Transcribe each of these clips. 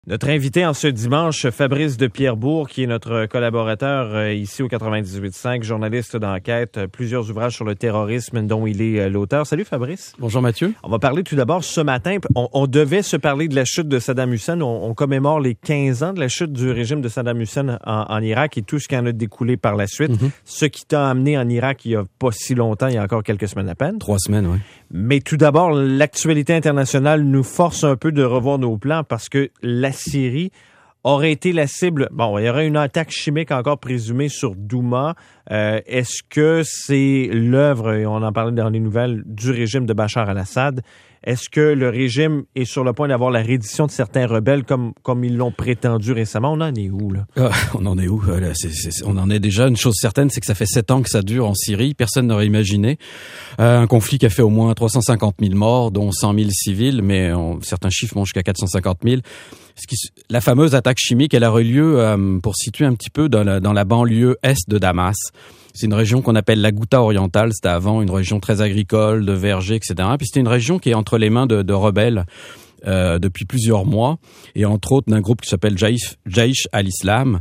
Notre invité en ce dimanche, Fabrice de Pierrebourg, qui est notre collaborateur ici au 98.5, journaliste d'enquête, plusieurs ouvrages sur le terrorisme dont il est l'auteur. Salut Fabrice. Bonjour Mathieu. On va parler tout d'abord ce matin. On devait se parler de la chute de Saddam Hussein. On commémore les 15 ans de la chute du régime de Saddam Hussein en Irak et tout ce qui en a découlé par la suite. Ce qui t'a amené en Irak il n'y a pas si longtemps, il y a encore quelques semaines à peine. 3 semaines, oui. Mais tout d'abord, l'actualité internationale nous force un peu de revoir nos plans parce que la Syrie aurait été la cible. Bon, il y aurait une attaque chimique encore présumée sur Douma. Est-ce que c'est l'œuvre, et on en parlait dans les nouvelles, du régime de Bachar al-Assad? Est-ce que le régime est sur le point d'avoir la reddition de certains rebelles comme ils l'ont prétendu récemment? On en est où, là? On en est où? On en est déjà. Une chose certaine, c'est que ça fait 7 ans que ça dure en Syrie. Personne n'aurait imaginé. Un conflit qui a fait au moins 350 000 morts, dont 100 000 civils, mais certains chiffres vont jusqu'à 450 000. La fameuse attaque chimique, elle a eu lieu, pour situer un petit peu, dans la banlieue est de Damas. C'est une région qu'on appelle la Ghouta orientale. C'était avant une région très agricole, de vergers, etc. Puis c'était une région qui est entre les mains de rebelles depuis plusieurs mois, et entre autres d'un groupe qui s'appelle Jaïch al-Islam.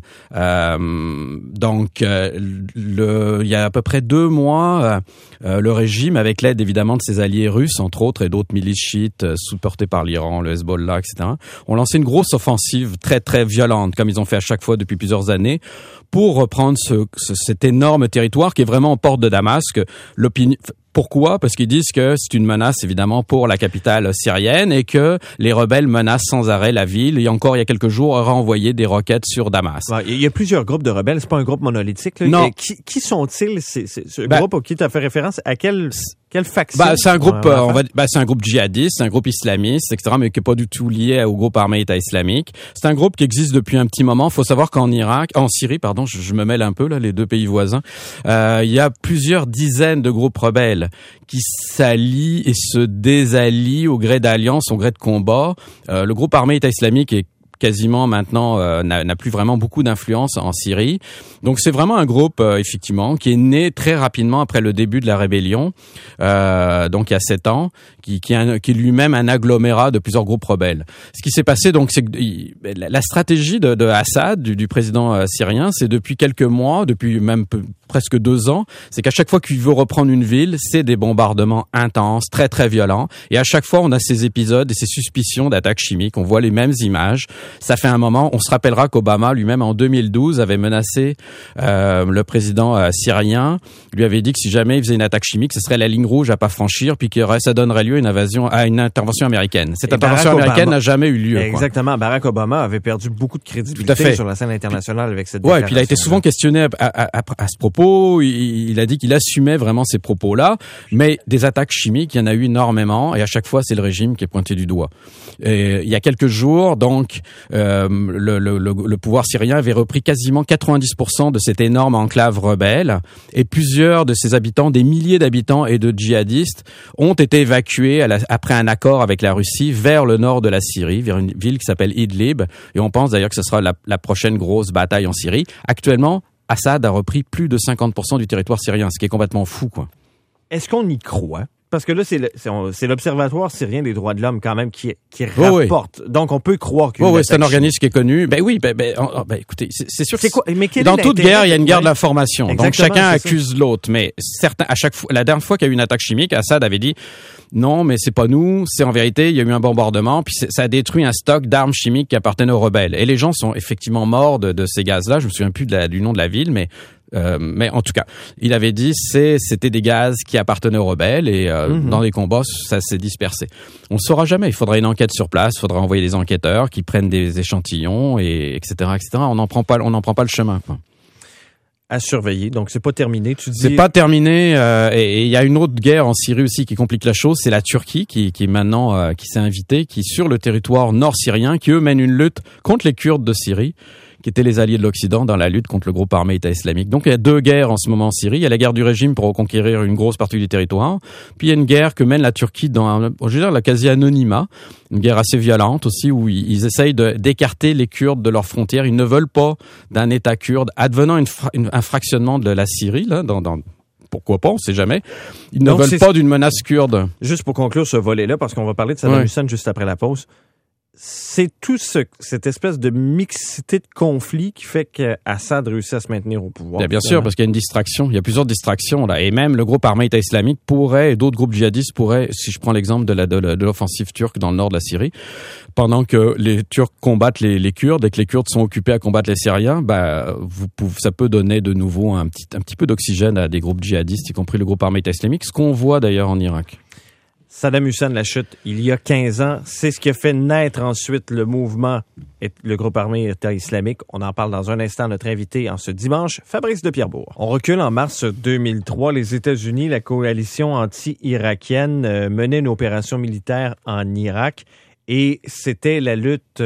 Donc, il y a à peu près 2 mois, le régime, avec l'aide évidemment de ses alliés russes, entre autres, et d'autres milices chiites supportées par l'Iran, le Hezbollah, etc., ont lancé une grosse offensive très très violente, comme ils ont fait à chaque fois depuis plusieurs années, pour reprendre cet énorme territoire qui est vraiment aux portes de Damas. Pourquoi? Parce qu'ils disent que c'est une menace, évidemment, pour la capitale syrienne et que les rebelles menacent sans arrêt la ville. Et encore, il y a quelques jours, auraient envoyé des roquettes sur Damas. Ouais, il y a plusieurs groupes de rebelles. C'est pas un groupe monolithique, là. Non. Qui sont-ils, ce groupe auquel tu as fait référence? À quelle faction? C'est un groupe, c'est un groupe djihadiste, c'est un groupe islamiste, etc., mais qui est pas du tout lié au groupe armé État islamique. C'est un groupe qui existe depuis un petit moment. Faut savoir qu'en Syrie, je me mêle un peu, là, les 2 pays voisins. Il y a plusieurs dizaines de groupes rebelles qui s'allient et se désallient au gré d'alliances, au gré de combats. Le groupe armé État islamique est quasiment maintenant n'a plus vraiment beaucoup d'influence en Syrie. Donc c'est vraiment un groupe effectivement qui est né très rapidement après le début de la rébellion, donc il y a 7 ans, qui est lui-même un agglomérat de plusieurs groupes rebelles. Ce qui s'est passé donc, c'est que la stratégie de Assad, du président syrien, c'est depuis quelques mois, depuis même presque 2 ans, c'est qu'à chaque fois qu'il veut reprendre une ville, c'est des bombardements intenses, très très violents, et à chaque fois on a ces épisodes et ces suspicions d'attaques chimiques. On voit les mêmes images. Ça fait un moment. On se rappellera qu'Obama lui-même en 2012 avait menacé le président syrien, lui avait dit que si jamais il faisait une attaque chimique, ce serait la ligne rouge à pas franchir, puis que ça donnerait lieu à une intervention américaine. Cette intervention américaine n'a jamais eu lieu. Exactement. Barack Obama avait perdu beaucoup de crédibilité sur la scène internationale avec cette déclaration. Ouais, puis il a été souvent questionné à ce propos. Il a dit qu'il assumait vraiment ces propos-là, mais des attaques chimiques, il y en a eu énormément, et à chaque fois, c'est le régime qui est pointé du doigt. Et il y a quelques jours, donc, le pouvoir syrien avait repris quasiment 90% de cette énorme enclave rebelle, et plusieurs de ses habitants, des milliers d'habitants et de djihadistes, ont été évacués après un accord avec la Russie vers le nord de la Syrie, vers une ville qui s'appelle Idlib, et on pense d'ailleurs que ce sera la prochaine grosse bataille en Syrie. Actuellement, Assad a repris plus de 50% du territoire syrien, ce qui est complètement fou, quoi. Est-ce qu'on y croit? Parce que là, c'est l'Observatoire syrien des droits de l'homme quand même qui rapporte. Oui. Donc, on peut croire qu'il y a c'est un organisme qui est connu. Écoutez, c'est sûr. C'est quoi? Mais dans toute guerre, il y a une guerre de l'information. Donc, chacun accuse l'autre. Mais à chaque fois, la dernière fois qu'il y a eu une attaque chimique, Assad avait dit non, mais c'est pas nous. C'est en vérité, il y a eu un bombardement, puis ça a détruit un stock d'armes chimiques qui appartenaient aux rebelles. Et les gens sont effectivement morts de ces gaz-là. Je me souviens plus du nom de la ville, mais en tout cas, il avait dit c'était des gaz qui appartenaient aux rebelles, et dans les combats, ça s'est dispersé. On ne saura jamais. Il faudra une enquête sur place. Il faudra envoyer des enquêteurs qui prennent des échantillons, et etc., etc. On n'en prend pas le chemin, quoi. À surveiller. Donc, c'est pas terminé, tu dis. C'est pas terminé, et il y a une autre guerre en Syrie aussi qui complique la chose, c'est la Turquie qui maintenant, qui s'est invitée, qui sur le territoire nord-syrien, qui eux mènent une lutte contre les Kurdes de Syrie, qui étaient les alliés de l'Occident dans la lutte contre le groupe armé État islamique. Donc il y a 2 guerres en ce moment en Syrie. Il y a la guerre du régime pour reconquérir une grosse partie du territoire. Puis il y a une guerre que mène la Turquie dans, la quasi-anonymat. Une guerre assez violente aussi, où ils essayent d'écarter les Kurdes de leurs frontières. Ils ne veulent pas d'un État kurde, advenant un fractionnement de la Syrie, là, pourquoi pas, on sait jamais. Ils ne veulent pas d'une menace kurde. Juste pour conclure ce volet-là, parce qu'on va parler de Saddam Hussein juste après la pause. c'est tout cette espèce de mixité de conflits qui fait qu'Assad réussit à se maintenir au pouvoir. Bien sûr, parce qu'il y a une distraction. Il y a plusieurs distractions là, et même le groupe armé État islamique pourrait, et d'autres groupes djihadistes pourraient, si je prends l'exemple de l'offensive turque dans le nord de la Syrie, pendant que les Turcs combattent les Kurdes et que les Kurdes sont occupés à combattre les Syriens, ça peut donner de nouveau un petit peu d'oxygène à des groupes djihadistes, y compris le groupe armé État islamique, ce qu'on voit d'ailleurs en Irak. Saddam Hussein, la chute, il y a 15 ans, c'est ce qui a fait naître ensuite le mouvement, le groupe armé État islamique. On en parle dans un instant, notre invité en ce dimanche, Fabrice de Pierrebourg. On recule en mars 2003. Les États-Unis, la coalition anti-irakienne, menait une opération militaire en Irak. Et c'était la lutte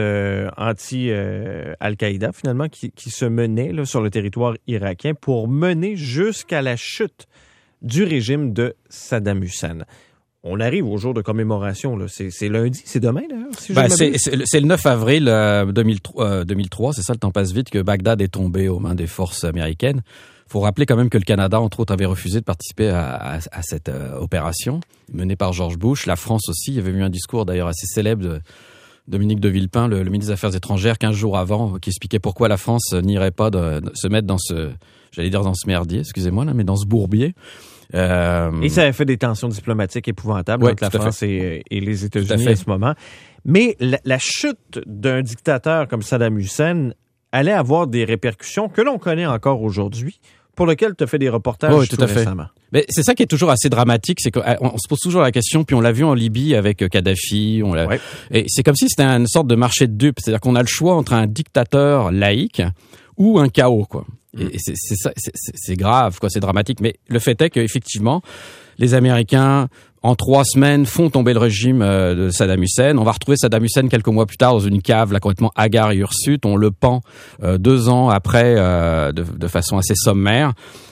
anti-Al-Qaïda, finalement, qui se menait là, sur le territoire irakien pour mener jusqu'à la chute du régime de Saddam Hussein. On arrive au jour de commémoration. Là. C'est lundi, c'est demain d'ailleurs. Si c'est le 9 avril 2003, c'est ça, le temps passe vite, que Bagdad est tombé aux mains des forces américaines. Il faut rappeler quand même que le Canada, entre autres, avait refusé de participer à cette opération menée par George Bush. La France aussi, il y avait eu un discours d'ailleurs assez célèbre de Dominique de Villepin, le ministre des Affaires étrangères, 15 jours avant, qui expliquait pourquoi la France n'irait pas se mettre dans ce merdier, excusez-moi, là, mais dans ce bourbier. Et ça avait fait des tensions diplomatiques épouvantables entre la France et les États-Unis à ce moment. Mais la chute d'un dictateur comme Saddam Hussein allait avoir des répercussions que l'on connaît encore aujourd'hui, pour lequel tu as fait des reportages tout récemment. Mais c'est ça qui est toujours assez dramatique, c'est qu'on se pose toujours la question, puis on l'a vu en Libye avec Kadhafi, et c'est comme si c'était une sorte de marché de dupes, c'est-à-dire qu'on a le choix entre un dictateur laïque ou un chaos, quoi. Et c'est grave, quoi, c'est dramatique. Mais le fait est qu'effectivement, les Américains, en 3 semaines, font tomber le régime de Saddam Hussein. On va retrouver Saddam Hussein quelques mois plus tard dans une cave là complètement hagard et hirsute. On le pend 2 ans après de façon assez sommaire.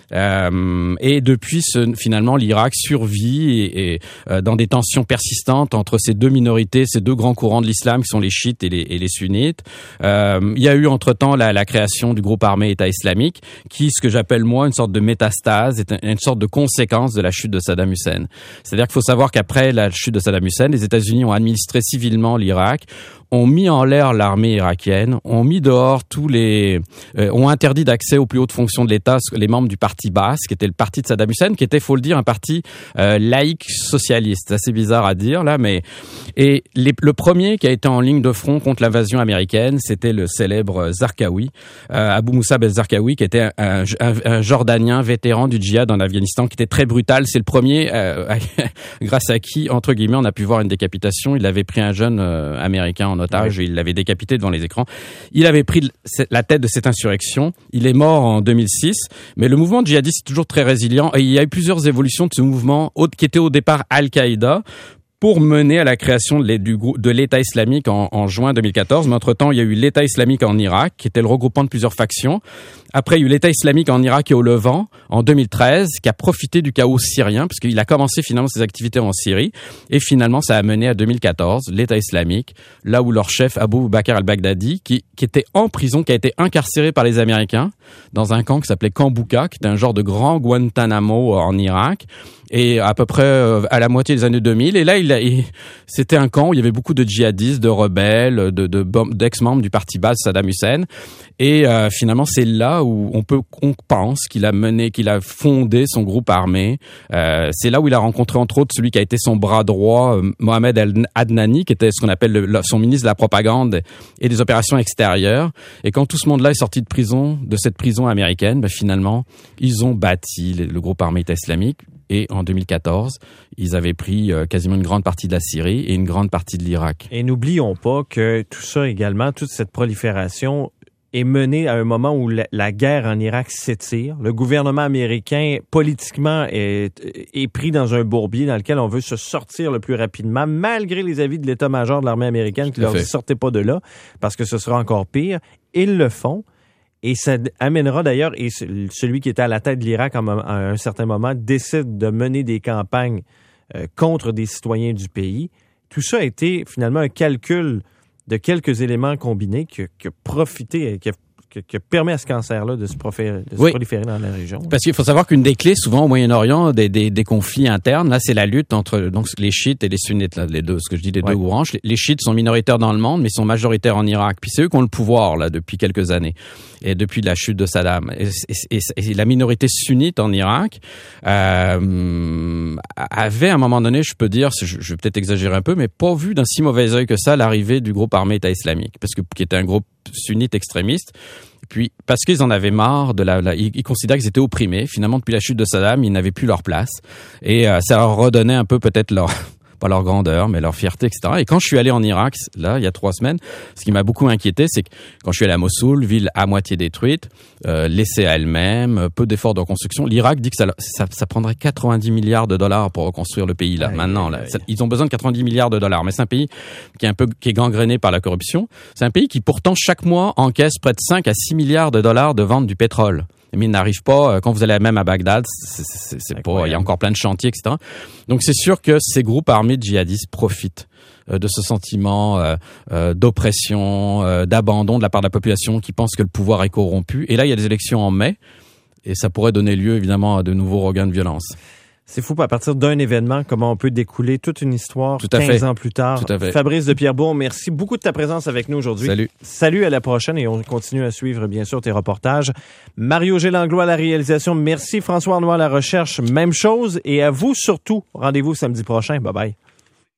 Et depuis, finalement, l'Irak survit et dans des tensions persistantes entre ces deux minorités, ces deux grands courants de l'islam qui sont les chiites et les sunnites. Il y a eu entre-temps la création du groupe armé État islamique, qui, ce que j'appelle moi, une sorte de métastase, est une sorte de conséquence de la chute de Saddam Hussein. C'est-à-dire qu'il faut savoir qu'après la chute de Saddam Hussein, les États-Unis ont administré civilement l'Irak, ont mis en l'air l'armée irakienne, ont mis dehors ont interdit d'accès aux plus hautes fonctions de l'État les membres du parti Baas, qui était le parti de Saddam Hussein, qui était, faut le dire, un parti laïque socialiste. C'est assez bizarre à dire là, mais le premier qui a été en ligne de front contre l'invasion américaine, c'était le célèbre Zarqawi, Abu Musab el-Zarqawi, qui était un Jordanien vétéran du djihad en Afghanistan, qui était très brutal. C'est le premier grâce à qui, entre guillemets, on a pu voir une décapitation. Il avait pris un jeune américain en otage et il l'avait décapité devant les écrans. Il avait pris la tête de cette insurrection. Il est mort en 2006, mais le mouvement djihadiste est toujours très résilient et il y a eu plusieurs évolutions de ce mouvement qui était au départ Al-Qaïda pour mener à la création de l'État islamique en juin 2014. Mais entre-temps, il y a eu l'État islamique en Irak, qui était le regroupement de plusieurs factions. Après, il y a eu l'État islamique en Irak et au Levant, en 2013, qui a profité du chaos syrien, puisqu'il a commencé finalement ses activités en Syrie. Et finalement, ça a mené à 2014, l'État islamique, là où leur chef, Abu Bakr al-Baghdadi, qui était en prison, qui a été incarcéré par les Américains, dans un camp qui s'appelait Camp Bouka, qui était un genre de grand Guantanamo en Irak, et à peu près à la moitié des années 2000. Et là, c'était un camp où il y avait beaucoup de djihadistes, de rebelles, d'ex-membres du parti Baas Saddam Hussein. Et finalement, c'est là où on pense qu'il a fondé son groupe armé. C'est là où il a rencontré entre autres celui qui a été son bras droit, Mohamed El-Adnani, qui était ce qu'on appelle son ministre de la propagande et des opérations extérieures. Et quand tout ce monde-là est sorti de cette prison américaine, finalement, ils ont bâti le groupe armé État islamique. Et en 2014, ils avaient pris quasiment une grande partie de la Syrie et une grande partie de l'Irak. Et n'oublions pas que tout ça également, toute cette prolifération est menée à un moment où la guerre en Irak s'étire. Le gouvernement américain, politiquement, est pris dans un bourbier dans lequel on veut se sortir le plus rapidement, malgré les avis de l'état-major de l'armée américaine qui leur dit « sortez pas de là » parce que ce sera encore pire. Ils le font. Et ça amènera d'ailleurs, et celui qui était à la tête de l'Irak à un certain moment décide de mener des campagnes contre des citoyens du pays. Tout ça a été finalement un calcul de quelques éléments combinés qui a qui permet à ce cancer-là de se proliférer dans la région. Parce qu'il faut savoir qu'une des clés, souvent au Moyen-Orient, des conflits internes, là, c'est la lutte entre donc les chiites et les sunnites, là, les deux, ce que je dis, les deux branches. Les chiites sont minoritaires dans le monde, mais sont majoritaires en Irak. Puis c'est eux qui ont le pouvoir là depuis quelques années, et depuis la chute de Saddam. Et la minorité sunnite en Irak avait à un moment donné, je peux dire, je vais peut-être exagérer un peu, mais pas vu d'un si mauvais œil que ça l'arrivée du groupe armé État islamique, parce que qui était un groupe sunnite extrémiste. Puis parce qu'ils en avaient marre ils considéraient qu'ils étaient opprimés. Finalement, depuis la chute de Saddam, ils n'avaient plus leur place, et ça leur redonnait un peu peut-être pas leur grandeur, mais leur fierté, etc. Et quand je suis allé en Irak, là, il y a 3 semaines, ce qui m'a beaucoup inquiété, c'est que quand je suis allé à Mossoul, ville à moitié détruite, laissée à elle-même, peu d'efforts de reconstruction, l'Irak dit que ça prendrait 90 milliards de dollars pour reconstruire le pays, là, maintenant. Là. Ils ont besoin de 90 milliards de dollars, mais c'est un pays qui est gangréné par la corruption. C'est un pays qui, pourtant, chaque mois, encaisse près de 5 à 6 milliards de dollars de vente du pétrole. Mais il n'arrive pas, quand vous allez même à Bagdad, c'est pas, il y a encore plein de chantiers, etc. Donc c'est sûr que ces groupes armés de djihadistes profitent de ce sentiment d'oppression, d'abandon de la part de la population qui pense que le pouvoir est corrompu. Et là, il y a des élections en mai, et ça pourrait donner lieu évidemment à de nouveaux regains de violence. C'est fou, à partir d'un événement, comment on peut découler toute une histoire 15 ans plus tard. Tout à fait. Fabrice de Pierrebourg, merci beaucoup de ta présence avec nous aujourd'hui. Salut. Salut, à la prochaine, et on continue à suivre, bien sûr, tes reportages. Mario Gélanglois à la réalisation. Merci. François Arnois à la recherche. Même chose. Et à vous surtout. Rendez-vous samedi prochain. Bye bye.